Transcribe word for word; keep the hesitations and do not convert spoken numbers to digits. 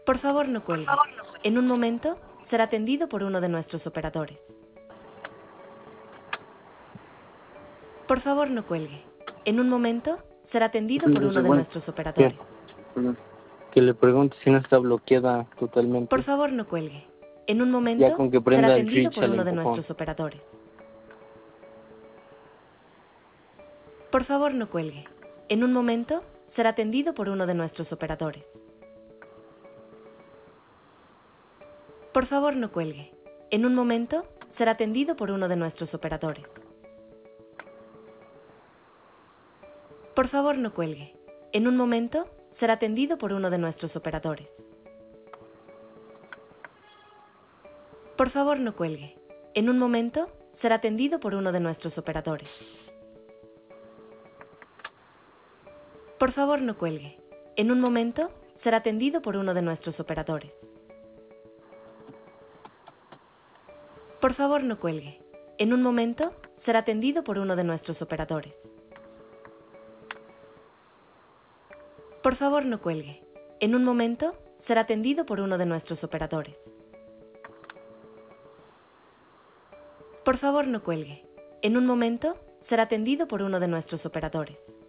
Por favor, no cuelgue. En un momento, será atendido por uno de nuestros operadores. Por favor, no cuelgue. En un momento, será atendido por uno de nuestros operadores. Que le pregunte si no está bloqueada totalmente. Por favor, no cuelgue. En un momento, Ya con que será prenda el atendido switch por al uno de empujón. nuestros operadores. Por favor, no cuelgue. En un momento, será atendido por uno de nuestros operadores. Por favor, no cuelgue. En un momento, será atendido por uno de nuestros operadores. Por favor, no cuelgue. En un momento, será atendido por uno de nuestros operadores. Por favor, no cuelgue. En un momento, será atendido por uno de nuestros operadores. Por favor, no cuelgue. En un momento, será atendido por uno de nuestros operadores. Por favor, no cuelgue. En un momento, será atendido por uno de nuestros operadores. Por favor, no cuelgue. En un momento, será atendido por uno de nuestros operadores. Por favor, no cuelgue. En un momento, será atendido por uno de nuestros operadores.